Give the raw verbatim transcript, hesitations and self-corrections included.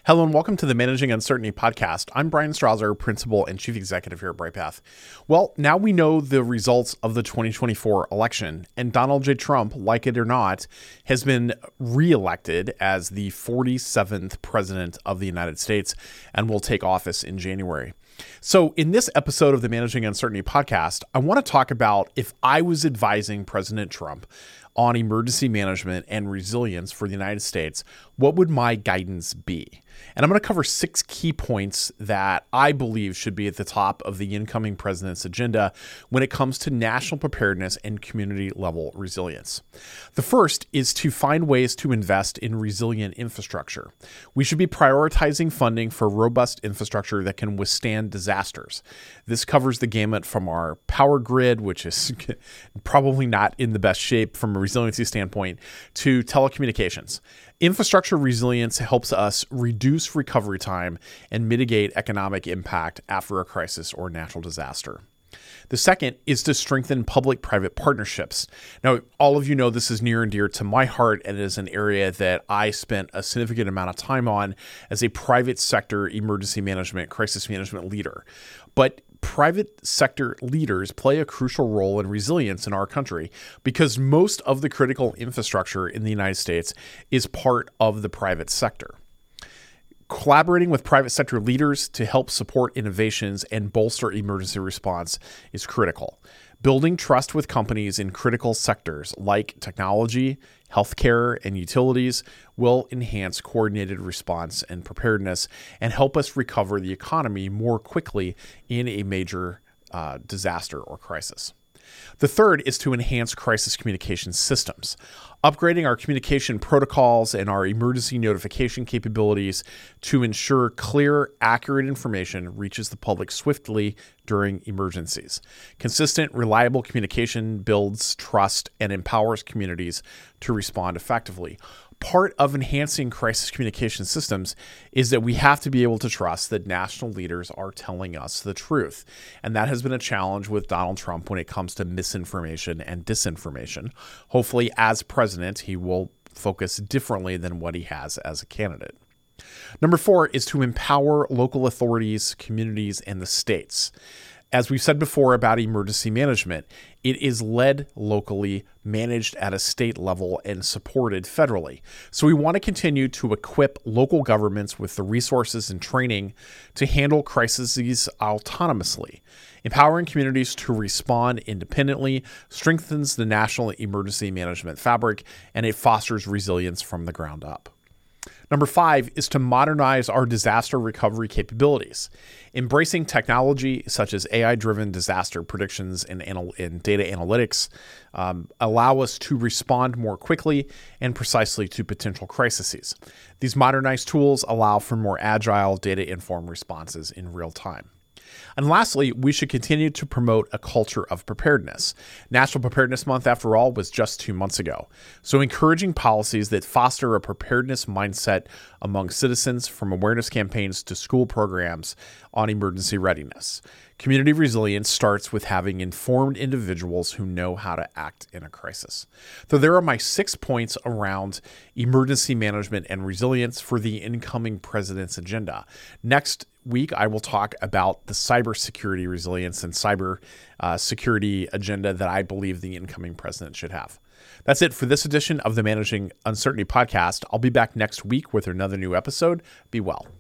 Hello and welcome to the Managing Uncertainty podcast. I'm Brian Strauser, Principal and Chief Executive here at Brightpath. Well, now we know the results of the twenty twenty-four election, and Donald J. Trump, like it or not, has been reelected as the forty-seventh President of the United States and will take office in January. So in this episode of the Managing Uncertainty podcast, I want to talk about if I was advising President Trump on emergency management and resilience for the United States, what would my guidance be? And I'm going to cover six key points that I believe should be at the top of the incoming president's agenda when it comes to national preparedness and community level resilience. The first is to find ways to invest in resilient infrastructure. We should be prioritizing funding for robust infrastructure that can withstand disasters. This covers the gamut from our power grid, which is probably not in the best shape from a resiliency standpoint, to telecommunications. Infrastructure resilience helps us reduce recovery time and mitigate economic impact after a crisis or natural disaster. The second is to strengthen public-private partnerships. Now, all of you know this is near and dear to my heart, and it is an area that I spent a significant amount of time on as a private sector emergency management, crisis management leader. But private sector leaders play a crucial role in resilience in our country because most of the critical infrastructure in the United States is part of the private sector. Collaborating with private sector leaders to help support innovations and bolster emergency response is critical. Building trust with companies in critical sectors like technology, healthcare, and utilities will enhance coordinated response and preparedness and help us recover the economy more quickly in a major uh, disaster or crisis. The third is to enhance crisis communication systems. Upgrading our communication protocols and our emergency notification capabilities to ensure clear, accurate information reaches the public swiftly during emergencies. Consistent, reliable communication builds trust and empowers communities to respond effectively. Part of enhancing crisis communication systems is that we have to be able to trust that national leaders are telling us the truth. And that has been a challenge with Donald Trump when it comes to misinformation and disinformation. Hopefully, as president, he will focus differently than what he has as a candidate. Number four is to empower local authorities, communities, and the states. As we've said before about emergency management, it is led locally, managed at a state level, and supported federally. So we want to continue to equip local governments with the resources and training to handle crises autonomously. Empowering communities to respond independently strengthens the national emergency management fabric, and it fosters resilience from the ground up. Number five is to modernize our disaster recovery capabilities. Embracing technology such as A I-driven disaster predictions and, anal- and data analytics um, allow us to respond more quickly and precisely to potential crises. These modernized tools allow for more agile, data-informed responses in real time. And lastly, we should continue to promote a culture of preparedness. National Preparedness Month, after all, was just two months ago. So encouraging policies that foster a preparedness mindset among citizens, from awareness campaigns to school programs on emergency readiness. Community resilience starts with having informed individuals who know how to act in a crisis. So there are my six points around emergency management and resilience for the incoming president's agenda. Next week, I will talk about the cybersecurity resilience and cyber uh, security agenda that I believe the incoming president should have. That's it for this edition of the Managing Uncertainty podcast. I'll be back next week with another new episode. Be well.